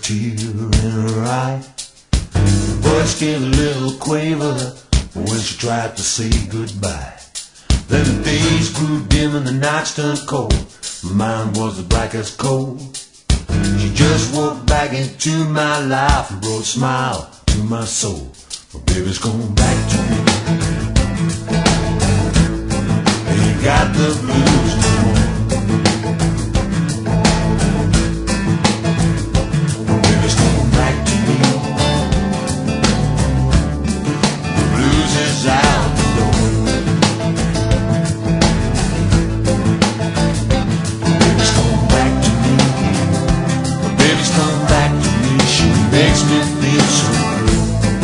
tear in her eye. The voice gave a little quaver when she tried to say goodbye. Then the days grew dim and the nights turned cold. My mind was as black as coal. She just walked back into my life and brought a smile to my soul. My baby's coming back to me. Ain't got the blues no more. My baby's coming back to me. The blues is out the door. My baby's coming back to me. My baby's coming back to me. She makes me feel so good.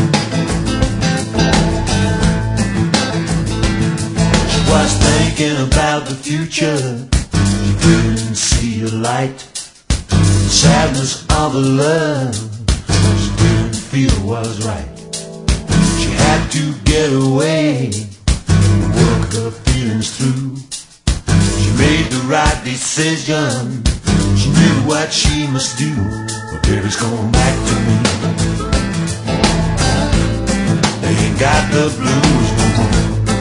Was thinking about the future. She couldn't see a light. The sadness of the love she didn't feel was right. She had to get away, work her feelings through. She made the right decision. She knew what she must do. But baby's coming back to me. They ain't got the blues no more.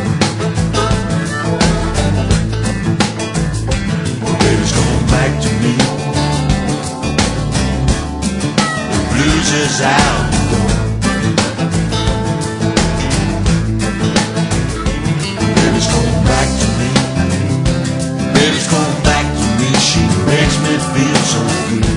Back to me. The blues is out the door. Baby's coming back to me. Baby's coming back to me. She makes me feel so good.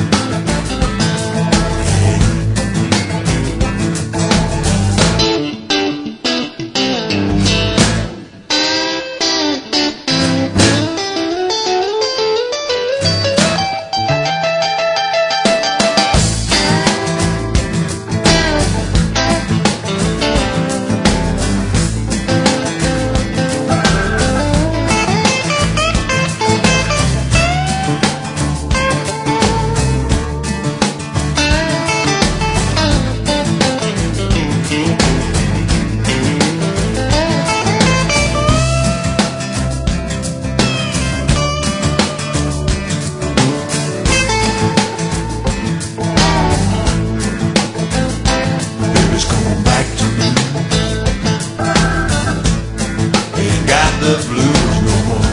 The blues no more.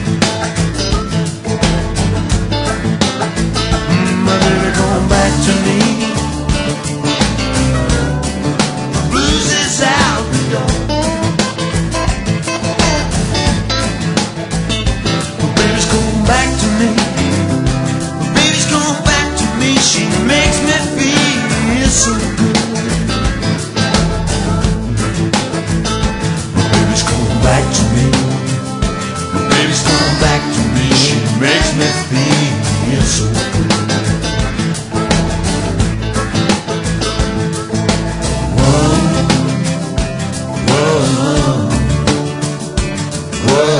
My baby come back to me. The blues is out the door. My baby's come back to me. My baby's come back to me. She makes me feel so good. My baby's come back to me. Baby's coming back to me. She makes me feel so good. Whoa, whoa, whoa.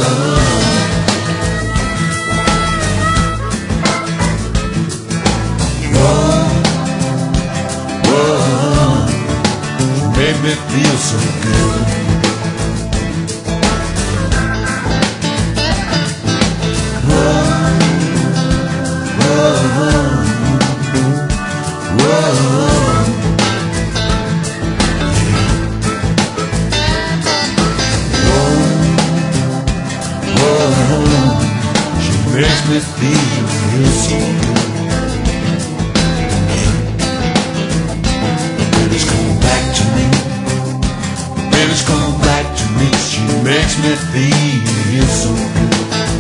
Whoa, whoa. She made me feel so good. Makes me feel so good. Baby's coming back to me. Baby's coming back to me. She makes me feel so good.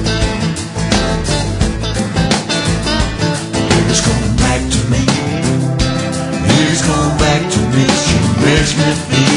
Baby's coming back to me. Baby's coming back to me. She makes me feel